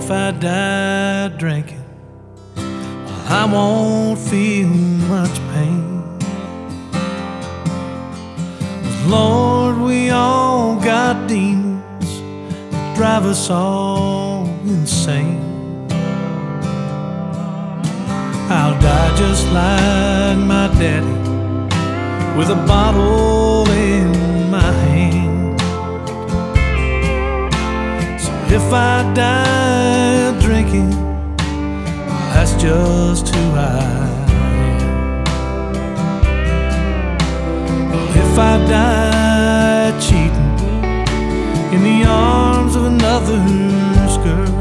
If I die drinking, I won't feel much pain. 'Cause Lord, we all got demons that drive us all insane. I'll die just like my daddy, with a bottle in my hand. So if I die drinking, that's just who I am. If I die cheating in the arms of another's girl,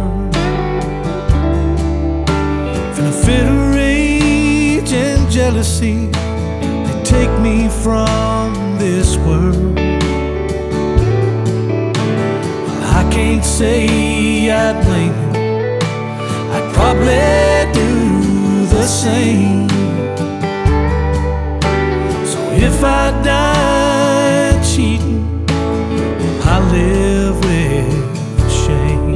in a fit of rage and jealousy, they take me from this world. I can't say I'd blame him, I'd probably do the same. So if I die cheating, I live with shame.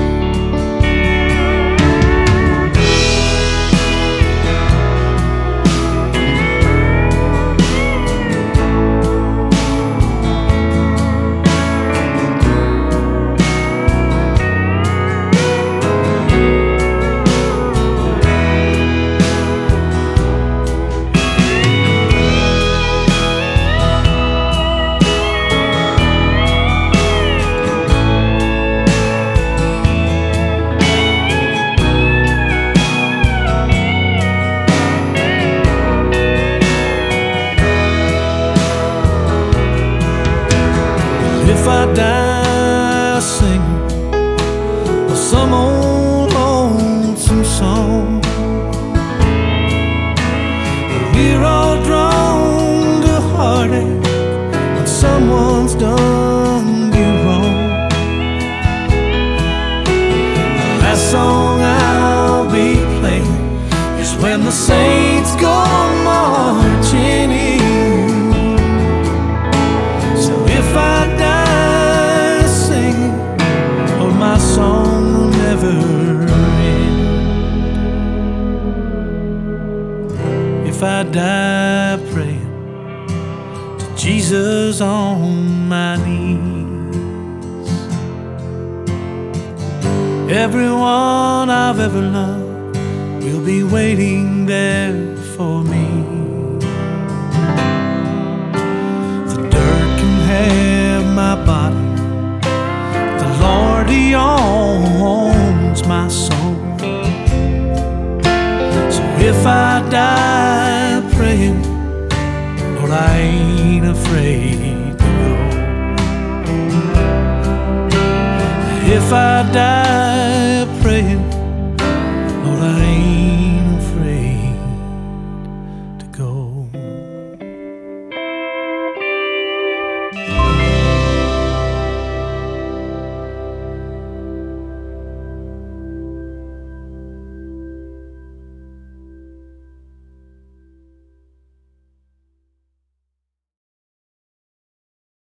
If I die singing some old lonesome song, we're all drawn to heartache when someone's done you wrong. The last song I'll be playing is when the saints go marching in. So if I die my song will never end. If I die praying to Jesus on my knees, everyone I've ever loved will be waiting there for me. The dirt can have my body, Lord, He owns my soul. So if I die praying, Lord, I ain't afraid to go. If I die